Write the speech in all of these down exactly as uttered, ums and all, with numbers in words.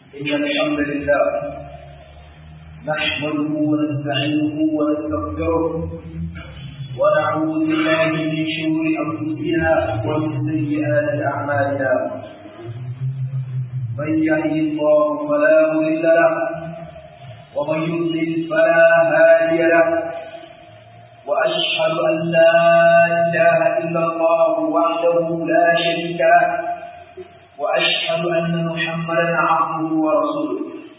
إن الحمد لله نحمده ونستعينه ونستغفره ونعوذ بالله من شرور أنفسنا ومن سيئات أعمالنا. من يهده الله فلا مضل له ومن يضلل فلا هادي له، وأشهد أن لا إله إلا الله وحده لا شريك له، وأشهد أن محمدا عبده ورسوله.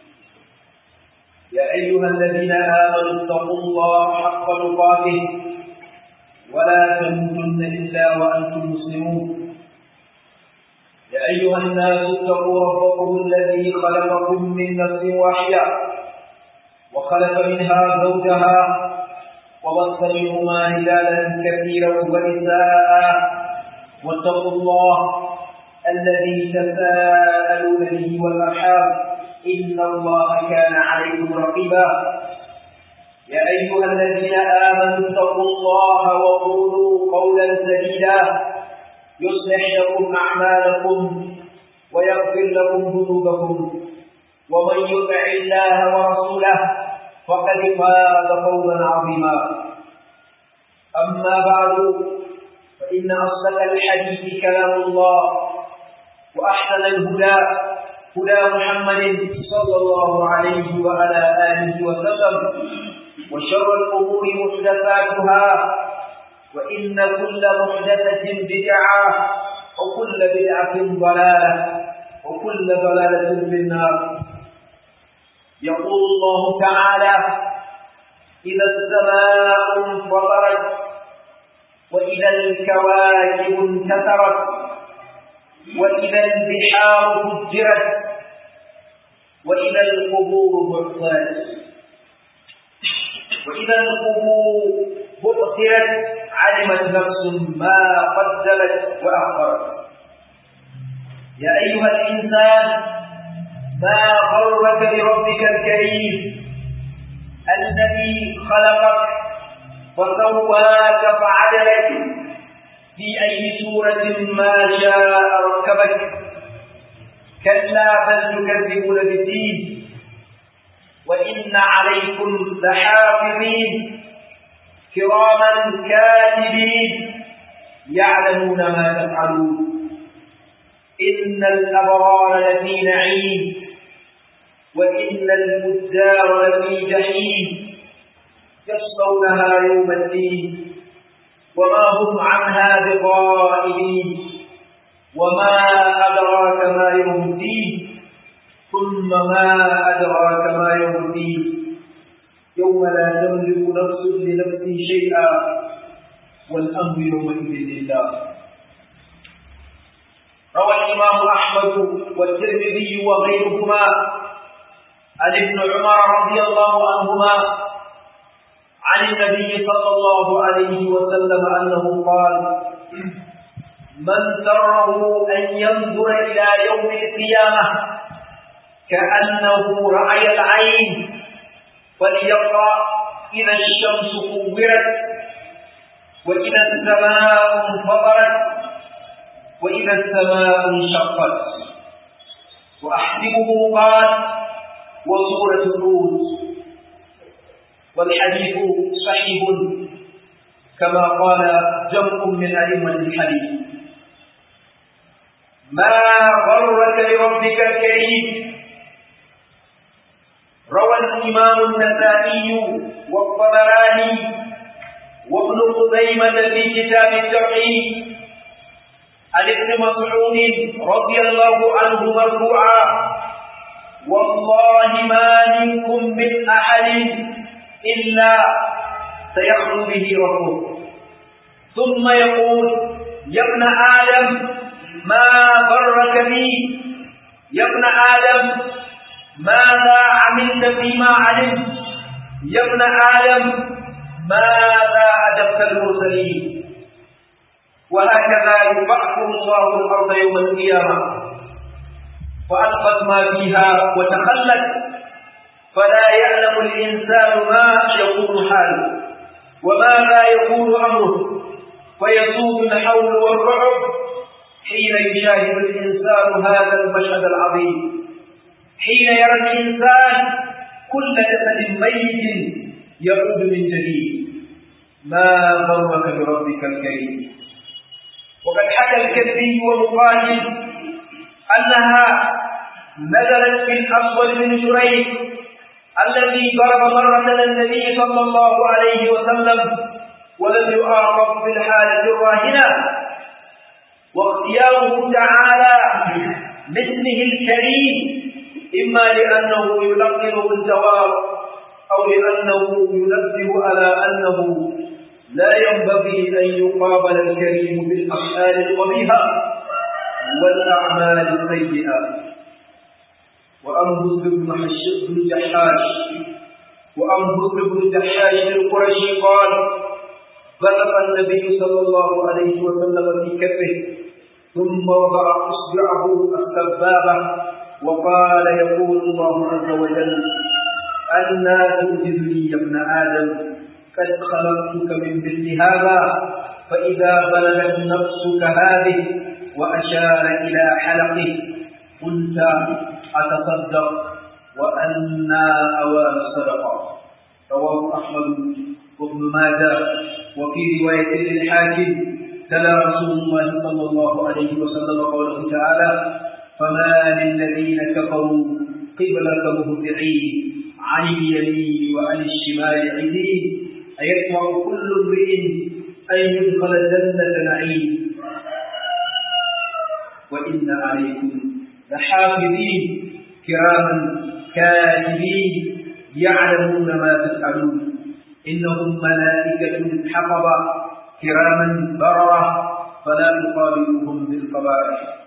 يا أيها الذين آمنوا اتقوا الله حق تقاته ولا تموتن إلا وأنتم مسلمون. يا أيها الناس اتقوا ربكم الذي خلقكم من نفس واحدة وخلق منها زوجها وبث منهما رجالا كثيرا ونساء، واتقوا الله الذي تساءلون به والأرحام إن الله كان عليكم رقيبا. يا أيها الذين آمنوا اتقوا الله وقولوا قولا سديدا يصلح لكم أعمالكم ويغفر لكم ذنوبكم، ومن يطع الله ورسوله فقد فاز فوزا عظيما. أما بعد، فإن أصدق الحديث كلام الله، وأحسن الهدى هدى محمد صلى الله عليه وعلى آله وسلم، وشر الأمور محدثاتها، وإن كل محدثة بدعة، وكل بدعة ضلالة، وكل ضلالة في النار. يقول الله تعالى: إذا السماء انفطرت وإذا الكواكب انتثرت وإذا البحار فجرت وإذا القبور بعثرت وإذا القبور بعثرت علمت نفس ما قدمت وأخرت. يا أيها الإنسان، ما غرك بربك الكريم الذي خلقك وسواك فعدلك في أي سورة ما شاء ركبك. كلا بل تكذبون بالدين وإن عليكم لحافظين كراما كاتبين يعلمون ما تفعلون. إن الأبرار لفي نعيم وإن الفجار لفي جحيم يصلونها يوم الدين وما هم عنها بغائبين. وما أدراك ما يوم الدين ثم ما أدراك ما يوم الدين يوم لا تملك نفس لنفس شيئا والأمر يومئذ لله. روى الإمام أحمد والترمذي وغيرهما عن ابن عمر رضي الله عنهما عن النبي صلى الله عليه وسلم أنه قال: من سره أن ينظر إلى يوم القيامة كأنه رأي العين فليقرأ إذا الشمس كورت وإذا السماء انفطرت وإذا السماء انشقت. وأحسبه قال: وسورة الروم. والحديث صحيح كما قال جمع من أئمة الحديث. ما غرك بربك الكريم. روى الإمام النسائي والطبراني وابن خزيمة في كتاب التوحيد عن ابن مسعود رضي الله عنه مرفوعا: والله ما منكم من أحد إلا سيخلو به ربه ثم يقول: يا ابن آدم ما غرك بي؟ يا ابن آدم ماذا عملت فيما علمت؟ يا ابن آدم ماذا أجبت المرسلين؟ وهكذا يبعثر الله الأرض يوم القيامة فألقت ما فيها وتخلت، فلا يعلم الإنسان ما يكون حاله وماذا يكون أمره، فيسود الحول والرعب حين يشاهد الإنسان هذا المشهد العظيم. حين يرى الإنسان كل جسد ميت يعود من جديد. ما غرك بربك الكريم. وقد حكى الكلبي ومقاتل أنها نزلت في الأسود بن جريج الذي ضرب مرة النبي صلى الله عليه وسلم ولم يعاقب في الحالة الراهنة. واختياره تعالى لاسمه الكريم إما لأنه يلقنه الجواب أو لأنه ينبه على أنه لا ينبغي أن يقابل الكريم بالأفعال القبيحة والأعمال السيئة. وأن بكر بن جحاش وأن بكر بن جحاش القرشي قال: بلغ النبي صلى الله عليه وسلم في كفه ثم وضع إصبعه السبابة وقال: يقول الله عز وجل: أنى تؤذني يا ابن آدم قد خلقتك من مثل هذا فإذا بلغت نفسك هذه وأشار إلى حلقه قلت أتصدق وأنى أوان الصدقة. رواه أحمد وابن ماجه. وفي رواية للحاكم تلا رسول الله صلى الله عليه وسلم قوله تعالى: فما للذين كفروا قبلك مهطعين عن اليمين وعن الشمال عزين أيطمع كل امرئ أن يدخل جنة نعيم وإن عليكم لحافظين كراما كاتبين يعلمون ما تفعلون إنهم ملائكة حفظة كراما بررة فلا تقابلوهم بالقبائح.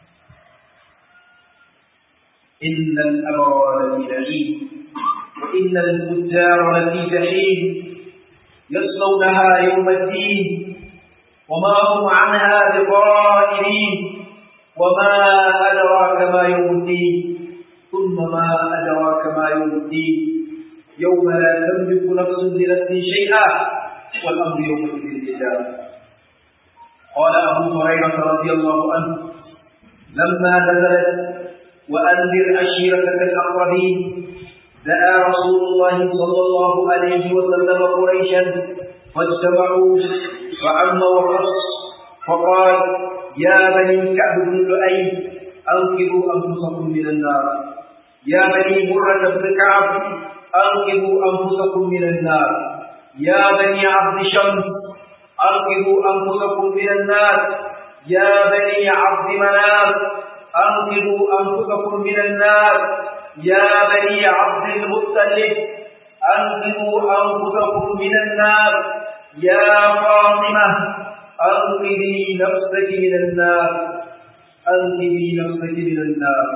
إن الأبرار لفي نعيم وإن الفجار لفي جحيم يصلونها يوم الدين وما هم عنها بغائبين. وما أدراك ما يوم الدين ثم ما أدراك ما يوم الدين يوم لا تملك نفس لنفس شيئا والأمر يومئذ لله. قال أبو هريرة رضي الله عنه: لما نزلت وأنذر عشيرتك الأقربين دعا رسول الله صلى الله عليه وسلم قريشا فاجتمعوا فعم وخص فقال: يا بني كعب بن لؤي أنقذوا أنفسكم من النار. يا بني مرة بن كعب أنقذوا أنفسكم من النار. يا بني عبد شمس أنقذوا أنفسكم من النار. يا بني عبد مناف أنقذوا أنفسكم من النار. يا بني عبد المطلب أنقذوا أنفسكم من النار. يا فاطمة أنقذي نفسك من النار. أنقذي نفسك من النار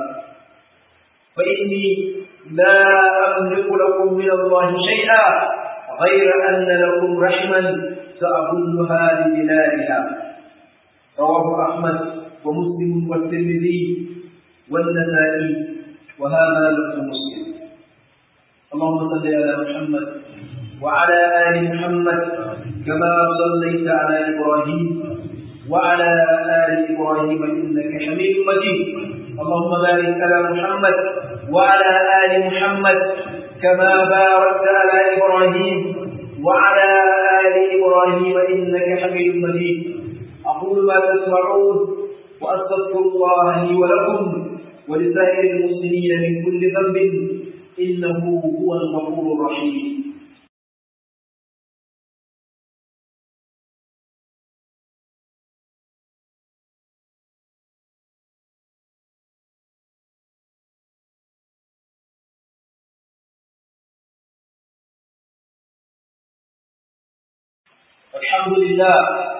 فإني لا أملك لكم من الله شيئا غير أن لكم رحما سأظلها لبلادها. رواه أحمد ومسلم والترمذي والنسائي وهذا لفظ مسلم. اللهم صل على محمد وعلى آل محمد كما صليت على إبراهيم وعلى آل إبراهيم إنك حميد مجيد. اللهم بارك على محمد وعلى آل محمد كما باركت على إبراهيم وعلى آل إبراهيم إنك حميد مجيد. أقول ما تسمعون وأستغفر الله لي ولكم ولسائر المسلمين من كل ذنب إنه هو الغفور الرحيم. الحمد لله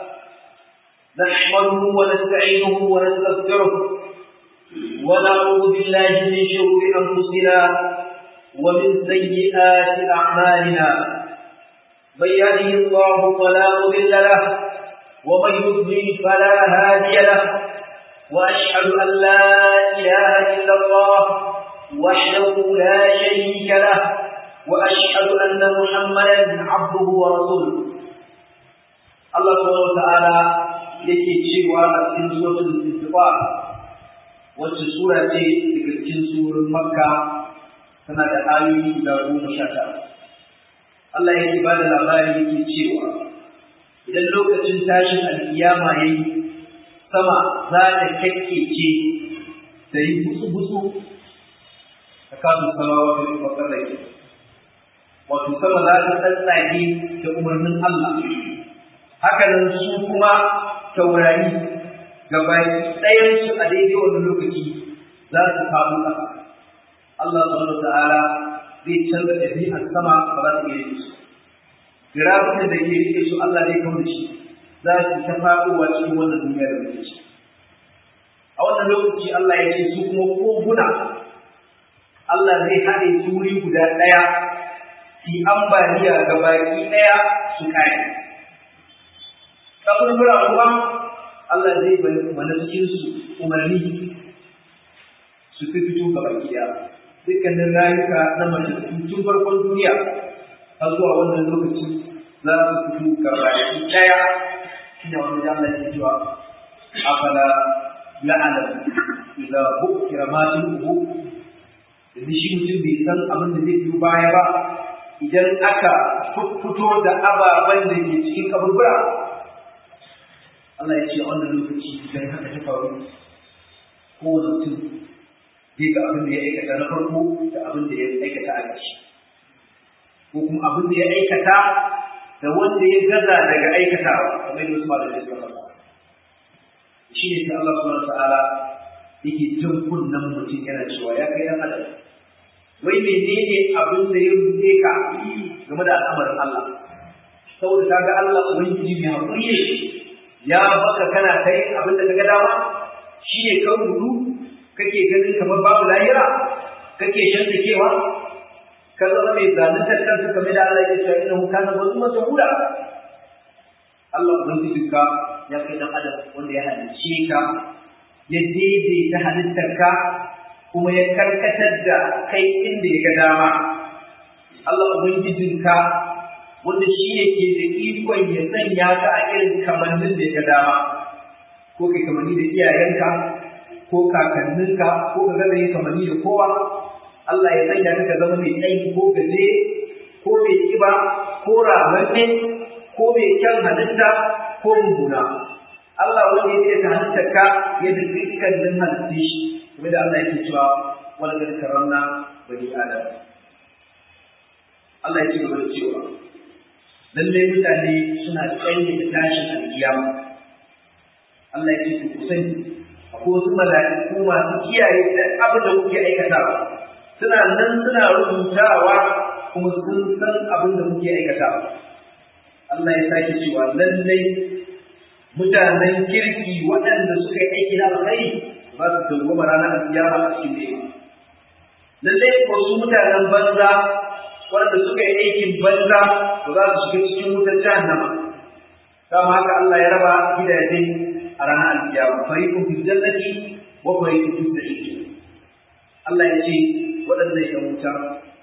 نحمده ونستعينه ونستغفره ونعوذ بالله من شرور أنفسنا ومن سيئات أعمالنا. من يهده الله فلا مضل له ومن يضلل فلا هادي له. وأشهد أن لا إله إلا الله وحده لا شريك له وأشهد أن محمدا عبده ورسوله. Allah subhanahu wa ta'ala yake cewa a cikin suratul Intifar wacce sura ce daga cikin surorin Makka tana da ayoyi guda goma sha tara. Allah yake ba da labari yake cewa idan lokacin tashin alkiyama yayi sama za ta kakkece ta yi busu-busu ta kasu salawa da bakar rake wato sama za ta tsatsage da umarnin Allah. Haka nan su kuma taurari gabaki ɗayansu a daidai wannan lokaci za su faɗo ƙasa. Allah subhanahu wa ta'ala zai canza ɗabi'ar sama ba za ta iya rike su. Girafukan da ke rike su Allah zai kawo da shi za su ta faɗowa cikin wannan duniya da muke ciki. A wannan lokaci Allah ya ce su kuma koguna Allah zai haɗe su wuri guda ɗaya fi ambaliya ga baki ɗaya su kare. Kaburbura kuma Allah zai bari mana cikin su umarni su fito ga baki ɗaya. Dukkanin rayuka na matattu tun farkon duniya har zuwa wannan lokaci za su fito ga baki ɗaya. Shine wanda Allah ya cewa afala ya'lam idza bukira ma tuhu. Yanzu shi mutum bai san abin da zai biyo baya ba idan aka fito da ababen da ke cikin kaburbura. Allah ya ce a wannan lokaci idan haka ta faru kowane mutum zai ga abin da ya aikata na farko da abin da ya aikata a ƙarshe, ko kuma abin da ya aikata da wanda ya gaza daga aikatawa kamar da wasu malamai suka faɗa. Shi ne sai Allah subhanahu wa ta'ala yake jin kunnen mutum yana cewa ya kai dan adam wai menene abin da ya rubuce ka game da al'amarin Allah, saboda kaga Allah ubangiji mai hakuri ne ya baka kana kai abin da kaga dama. Shi ne ka rudu kake ganin kamar babu lahira, kake shantakewa ka zama mai zaluntar kanka kamar da Allah ya ce innahu kana zaluman jahula. Allah ubangijinka ya kai dan adam wanda ya halicce ka ya daidaita halittarka kuma ya karkatar da kai inda ya ga dama. Allah ubangijinka wanda shi ne ke da ikon ya sanya ka a irin kamannin da ya ga dama, ko kai kamanni da iyayenka ko kakanninka ko ka gaza yin kamanni da kowa. Allah ya sanya ka zama mai tsayi ko gaje ko mai kiba ko ramanne ko mai kyan halitta ko mummuna. Allah wanda ya ta halitta ka ya da dukkanin halitta shi, kuma da Allah yake cewa wal qad karamna bani adam. Allah ya ce gaba da cewa lallai mutane suna tsaye da tashin alkiyama. Allah ya ce ku sani akwai wasu mala'iku masu kiyaye da abin da kuke aikatawa, suna nan suna rubutawa kuma sun san abin da kuke aikatawa. Allah ya sake cewa lallai mutanen kirki waɗanda suka yi aiki na alkhairi ba su dawwama ranar alkiyama a cikin dai. Lallai ko su mutanen banza waɗanda suka yi aikin banza ba za su shiga cikin wutar jahannama. Kama haka Allah ya raba gidaje a ranar alkiyama, fariqun fil jannati wa fariqun fis sa'ir. Allah ya ce waɗanda ya wuta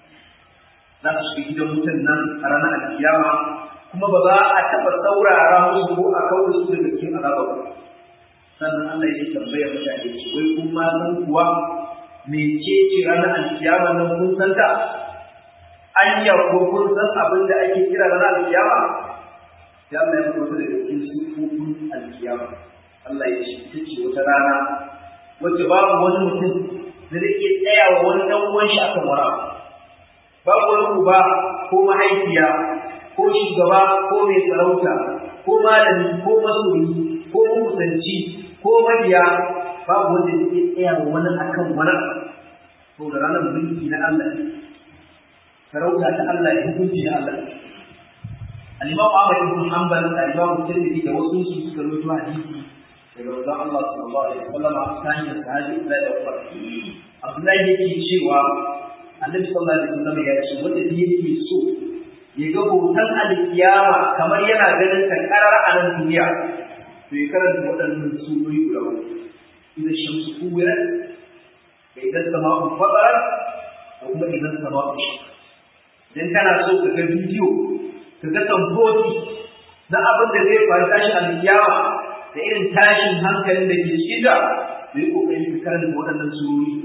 za su shiga gidan wutan nan a ranar alkiyama, kuma ba za a taɓa saurara musu ko a kawo su daga cikin azaba ba. Sannan Allah ya tambaya mutane ce wai kun ma san kuwa mecece ranar alkiyama nan kun san ta? Anya ko kun san abin da ake kira ranar alkiyama? Sai Allah ya fito daga cikin sifofin alkiyama. Allah ya ce ita ce wata rana wacce babu wani mutum da zai iya tsayawa wani ɗan uwan shi akan wara. Babu wani uba ko mahaifiya ko shugaba ko mai sarauta ko malami ko masoyi ko makusanci ko mabiya, babu wanda zai tsayawa wani akan wani. Saboda ranar mulki na Allah, sarauta ta Allah ya hukunci na Allah. Al-Imam Ahmad ibn Hanbal, Al-Imam Tirmidhi da wasu su suka rawaito hadisi daga manzon Allah sallallahu alaihi wasallam a cikin sahabi Abdullah da Umar. Abdullah yake cewa Annabi sallallahu alaihi wasallam ya ce wanda yake so ya ga hoton al-kiyama kamar yana ganin ta karar a nan duniya, to ya karanta waɗannan surori guda uku. Idan shamsu kuwirat, idan sama'u fatarat, da kuma idan sama'u shaqqat. Idan kana so ka ga bidiyo ka ga tamboti na abin da zai faru tashi alkiyama da irin tashin hankalin da ke cikin da, da yi kokari ka karanta waɗannan surori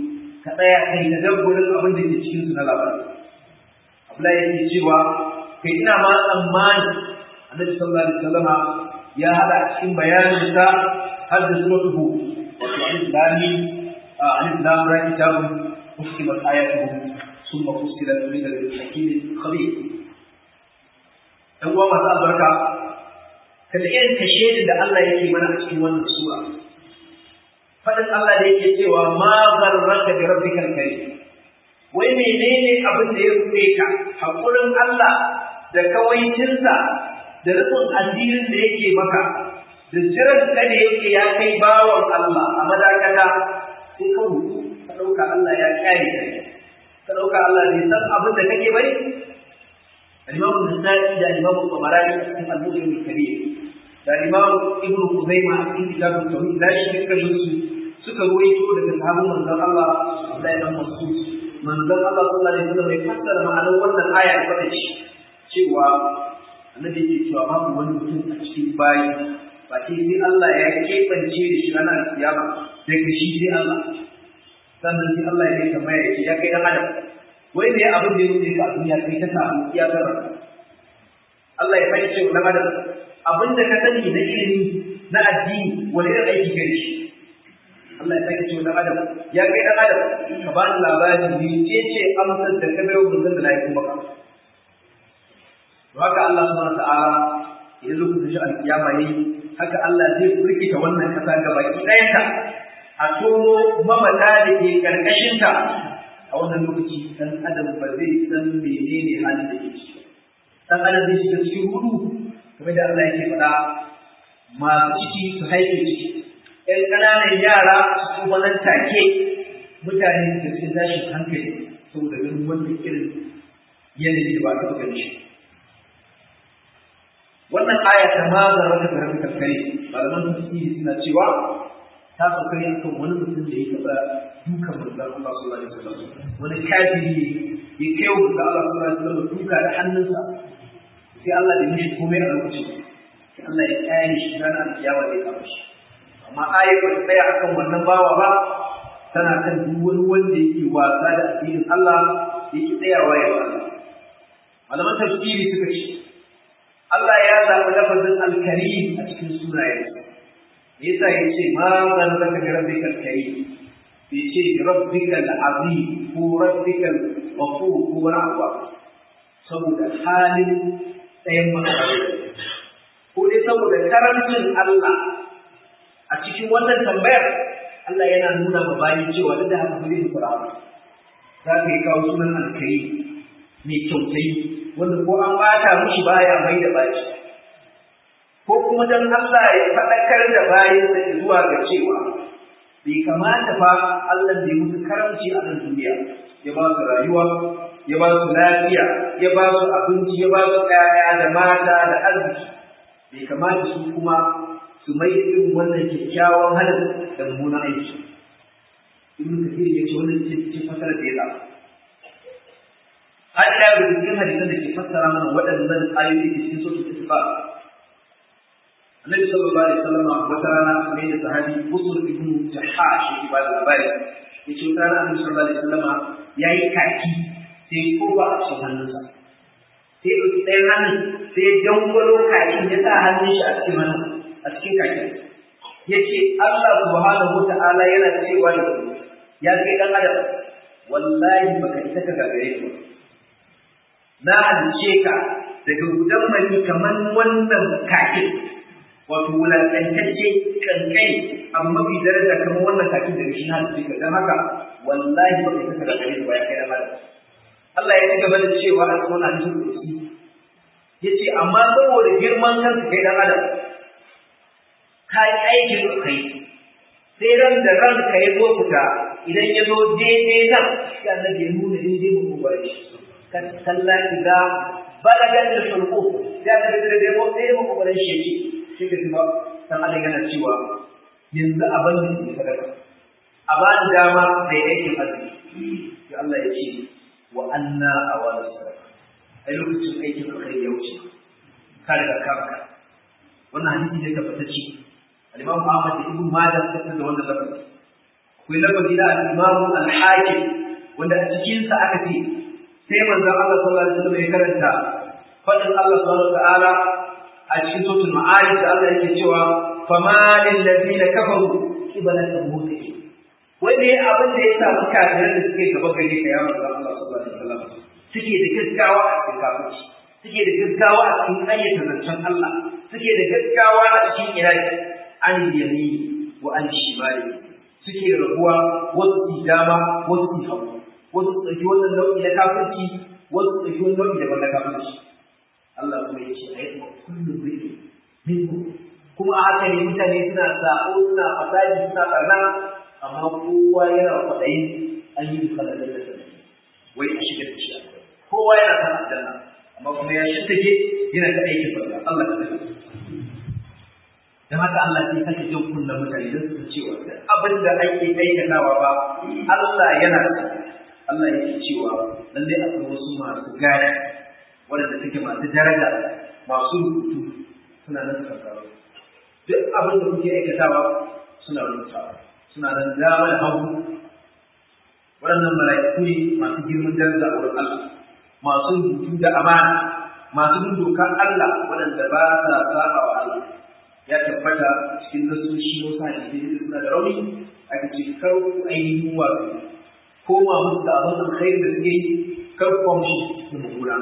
ka tsaya kai da dabburin abin da ke cikin su na labari. Abdullahi yake cewa kai ina ma tsammani Annabi sallallahu alaihi wasallam ya hada cikin bayanin sa har da suratul Hud wato alif lam mim alif lam ra kitabun uskimat ayatuhu thumma fussilat min al-hakim khabir. Dan uwa masu albarka kada irin kashe da Allah yake mana a cikin wannan sura. Fadin Allah da yake cewa ma gharraka bi rabbikal karim. Wai menene abin da ya rufe ka? Hakurin Allah da kawaicinsa da rufin asirin da yake maka da jiran ka da yake ya kai bawan Allah a madakata sai ka rubu ka dauka Allah ya kare ka. Ka dauka Allah bai san abin da kake bane. Al-Imam An-Nasa'i da Imam Tabarani a cikin Al-Mujam al-Kabir da Imam Ibn Khuzaimah a cikin Kitab al-Tauhid da shi dukkan su suka ruwaito daga sahabban manzon Allah Abdullah ibn Mas'ud manzon Allah sallallahu alaihi wasallam ya fassara ma'anar wannan aya da fada shi cewa annabi yake cewa babu wani mutum a cikin bayi ba sai sai Allah ya kebance da shi ranar kiyama daga shi sai Allah sannan sai Allah ya tambaya ya ce ya kai dan adam wai me abin da yake ka duniya kai ta samu iyakar Allah ya fahimce wa dan adam abin da ka sani na ilimi na addini wani irin aiki kai shi Allah ya sake cewa dan adam ya kai dan adam ka ba ni labari ne ce ce amsar da ka bayo mun da lafiya kuma ka to haka Allah subhanahu wataala ya zo ku shi alkiyama ne haka Allah zai furkita wannan kasa ga baki ɗayanta a tono mamata da ke karkashin ta a wannan lokaci dan adam ba zai san menene halin da yake ciki dan adam zai shiga cikin hudu kamar da Allah yake faɗa masu ciki su haife ciki ƴan ƙananan yara su kuma nan take mutane da su tashi hankali saboda ganin wannan irin yanayi da ba ta gani shi wannan aya ta mazar wata karfi karkare malaman tafsiri suna cewa ta sauka ne akan wani mutum da ya taɓa dukan manzon Allah sallallahu alaihi wasallam wani kafiri ya kai wa manzon Allah sallallahu alaihi wasallam duka da hannunsa sai Allah ya mishi komai a lokacin sai Allah ya kare shi ranar kiyama da ya kafa shi amma ayar ba ta tsaya akan wannan bawa ba tana kan duk wani wanda yake wasa da addinin Allah yake tsayawa ya Allah malaman tafsiri suka ce Allah ya zaɓi lafazin al-karim a cikin sunayensa yasa yace ma zarraka bi rabbikal karim bai ce rabbikal azim ko rabbikal ghafur ko wani abu saboda halin tsayin makarai ko dai saboda karamcin Allah a cikin wannan tambayar Allah yana nuna ma bayi cewa duk da haka ba zai fara ba za ka yi kawo sunan alkarim mai kyautayi wanda ko an bata mishi baya mai da baci ko kuma dan Allah ya faɗakar da bayinsa zuwa ga cewa bai kamata fa Allah bai musu karamci a nan duniya ya ba su rayuwa ya ba su lafiya ya ba su abinci ya ba su ƴaƴa da mata da arziki bai kamata su kuma su mai irin wannan kyakkyawan halin da mummunan aiki ibn kathir ya ce wannan ce ce fasara da ya zaba har da cikin hadisan da ke fassara mana waɗannan ayoyi da cikin sura al-Isra Annabi sallallahu alaihi wasallam wata rana ne da sahabi Busr ibn Jahash yake ba da labari yace wata rana Annabi sallallahu alaihi wasallam yayi kaki sai ko ba a cikin hannunsa sai ɗauki ɗayan hannun sai dangwalo kakin ya sa hannun shi a cikin hannun a cikin kakin yace Allah subhanahu wata'ala yana cewa da ya kai dan adam wallahi baka isa ka gagare ka na halice ka daga gudan mani kamar wannan kakin wato wulakantacce kankai amma mafi daraja kamar wannan kakin da shi na halice ka dan haka wallahi baka isa ka gagare ka ba ya kai dan adam Allah ya ci gaba da cewa a cikin hadisin kursi yace amma saboda girman kanka kai dan adam kai aikin kai sai ran da ranka ya zo fita idan ya zo daidai nan sai annabi ya nuna daidai mu bare shi kan kalla idza balagat al-hulqum sai annabi da dai mu sai mu bare shi yake sai ka tuba dan Allah yana cewa yanzu abin da ke sadaka a ba da dama da aikin azumi sai Allah ya ce wa anna awal sadaka ai lokacin aikin kai ya wuce ka riga kanka wannan hadisi ne tabbatacce Al-Imam Ahmad da Ibn Majah suka da wannan lafazi akwai lafazi na al-Imam al-Hakim wanda a cikin sa aka ce sai manzon Allah sallallahu alaihi wasallam ya karanta fadin Allah subhanahu wa ta'ala a cikin suratul Ma'arij da Allah yake cewa fama lil ladina kafaru qibalaka mu'min wani abin da ya samu kafirai da suke gaba gare ka ya manzon Allah sallallahu alaihi wasallam suke da gaggawa a cikin kafirci suke da gaggawa a cikin ayyukan zancen Allah suke da gaggawa a cikin iraki an yamini wa an shimali suke rabuwa wasu su dama wasu su hagu wasu su ɗauki wannan nau'i na kafirci wasu su ɗauki wannan nau'i daban na kafirci Allah kuma ya ce a yi kullum riƙe minhu kuma a haka ne mutane suna sa'o suna fasadi suna ɓarna amma kowa yana kwaɗayin an yi dukkanin da wai a shigar da shi kowa yana san aljanna amma kuma ya shirtage yana da aikin barka Allah ka sani dan haka Allah sai sake jin kunnan mutane don su cewa abin da ake aikatawa ba Allah yana Allah yake cewa lalle akwai wasu masu gaya wanda suke masu daraja masu rubutu suna nan suka tsaro duk abin da kuke aikatawa suna rubutawa suna nan dama da hagu waɗannan mala'iku ne masu girman daraja a wurin Allah masu rubutu da amana masu bin dokar Allah waɗanda ba sa saba wa Allah ya tabbata cikin nasoshi wasu hadisi da suna da rauni aka ce kar ku ainihin wato ko ma musu da abin alkhairi da suke yi kar ku mushi da mummuna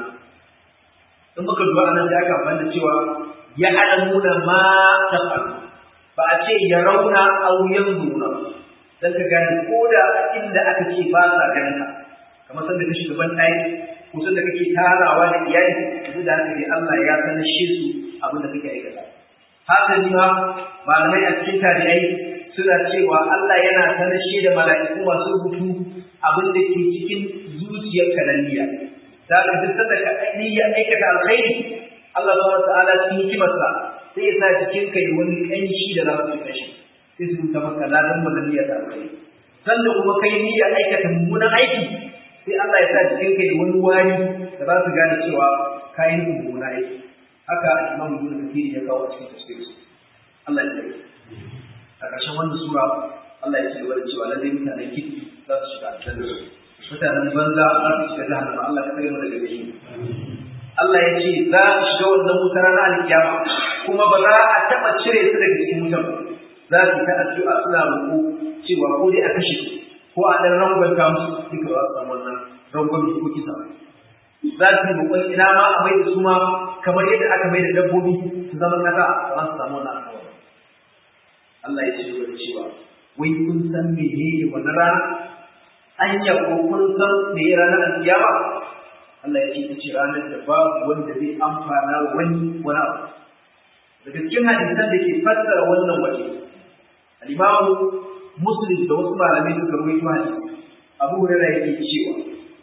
in baka duba anan da aka amfani da cewa ya alamuna ma tafalu ba a ce ya rauna aw yanzuna dan ka gane ko da inda aka ce ba sa ganin ka kamar sanda ka shiga ban ɗaki ko sanda kake tarawa da iyali duk da haka dai Allah ya sanar shi su abin da kake aikata haka ne ma malamai a cikin tabi'ai suna cewa Allah yana sanar shi da mala'iku masu rubutu abin da ke cikin zuciyar kananiya da ka duk sanda ka niyya aikata alkhairi Allah subhanahu wa ta'ala cikin hikimarsa sai ya sa cikin kai wani kanshi da za su kashi sai su ta maka ladan malaliya ta alkhairi sanda kuma kai niyya aikata mummunan aiki sai Allah ya sa cikin kai wani wari da za su gane cewa kai mummunan aiki haka Imam Ibn Kathir ya kawo cikin tafsirin Allah ya yi a ƙarshen wannan sura Allah ya ce wa cewa lalle mutanen kirki za su shiga aljanna mutanen banza za su shiga jahannama Allah ka kare mu daga gare Allah ya ce za su shiga wannan wutar ranar alkiyama kuma ba za a taɓa cire su daga cikin wutar za su ta addu'a suna roƙo cewa ko dai a kashe su ko a ɗan rangwanta musu duka za su samu wannan rangwami ko kisa za su yi roƙon ina ma a mai da su ma kamar yadda aka mai da dabbobi su zama kasa za su samu wannan alƙawari Allah ya ce wa cewa wai kun san menene wannan rana anya ko kun san me ranar alkiyama Allah ya ce ita ce ranar da babu wanda zai amfana wani wani abu daga cikin hadisan da ke fassara wannan waje al-Imam Muslim da wasu malamai suka rawaito hadisi Abu Hurairah yake cewa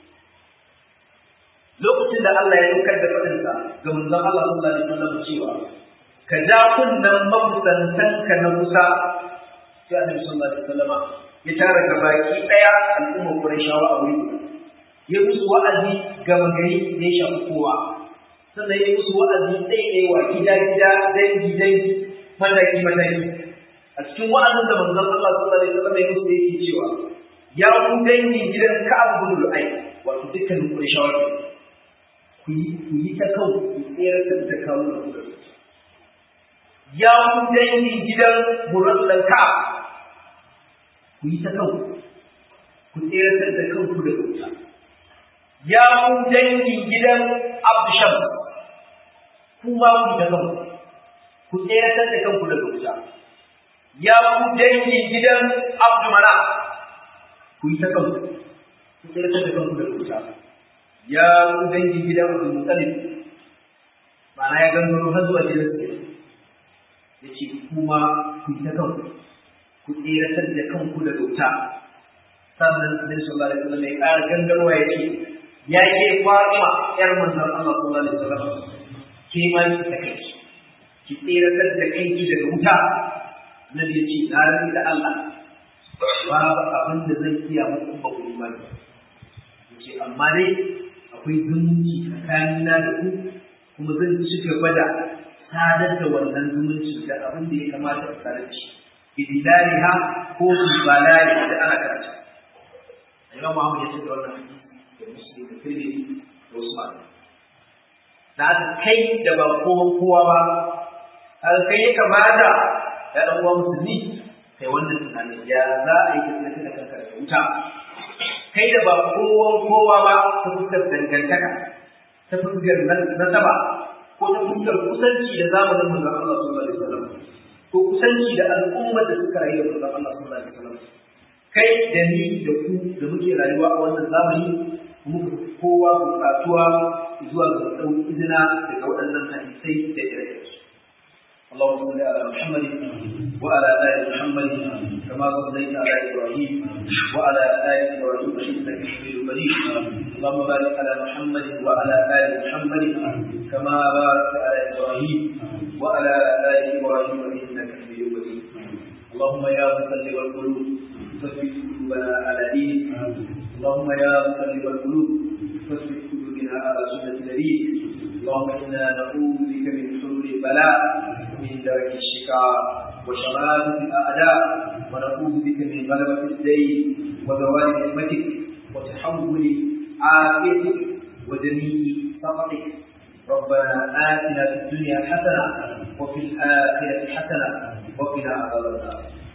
lokacin da Allah ya saukar da fadinsa ga manzon Allah sallallahu alaihi wasallam cewa ka ja kunnan makusantanka na kusa sai Annabi sallallahu alaihi wasallam ya tara gabaki daya al'umma Qurayshawa a wuri ya musu wa'azi ga magari da ya shafi kowa sannan ya musu wa'azi ɗaiɗaiwa gida gida dangi dangi mataki mataki a cikin wa'azin da manzon Allah sallallahu alaihi wasallam ya musu yake cewa ya ku dangin gidan Ka'ab bin Lu'ay wato dukkan Qurayshawa ku yi ku yi ta kawo ku tsere da kawo da ku ya ku dangin gidan Murad dan Ka'ab ku yi ta kawo ku tsere da kanku da wuta ya ku dangin gidan Abdusham kuma ku da kanku ku tsere da kanku da wuta ya ku dangin gidan Abdumana ku yi ta kanku ku tsere da kanku da wuta ya ku dangin gidan Abdul Muttalib ma'ana ya gangaro har zuwa gidan su yace kuma ku yi ta kanku ku tsere da kanku da wuta sannan Annabi sallallahu alaihi wasallam ya ƙara gangarwa yake ya ke Fatima yar manzon Allah sallallahu alaihi wasallam ke ma ki take ki tsere da kanki daga wuta Annabi ya ce na rantsi da Allah babu abin da zan iya muku ba ku ba yace amma dai akwai zumunci tsakanina da ku kuma zan ci gaba da sadar da wannan zumunci da abin da ya kamata a sadar da shi bidilariha ko balali da ana karanta Imam Muhammad ya ce da wannan hadisi da Muslim da Tirmidhi da Usman da kai da ba kowa ba har kai ya kamata ya dan uwa musulmi kai wannan tunani ya za a yi tunani da kanka da wuta kai da ba kowa kowa ba ta fuskar dangantaka ta fuskar nasaba ko ta fuskar kusanci da zamanin manzon Allah sallallahu alaihi wasallam ko kusanci da al'ummar da suka rayu da manzon Allah sallallahu alaihi wasallam kai da ni da ku da muke rayuwa a wannan zamani muka kowa bukatuwa zuwa ga ɗauki izina daga waɗannan hadisai da ire-irensu اللهم صل على محمد وعلى ال محمد كما صليت على ابراهيم وعلى ال ابراهيم انك حميد مجيد اللهم بارك على محمد وعلى ال محمد كما باركت على ابراهيم وعلى ال ابراهيم انك حميد مجيد اللهم يا مقلب القلوب ثبت قلوبنا على دينك اللهم يا مقلب القلوب ثبت قلوبنا على سنه نبيك اللهم انا نعوذ بك من حلول البلاء من درك الشقاء وشماتة الأعداء ونعوذ بك من غلبة الدين وزوال نعمتك وتحول عافيتك وجميع سخطك ربنا آتنا في الدنيا حسنة وفي الآخرة حسنة وقنا عذاب النار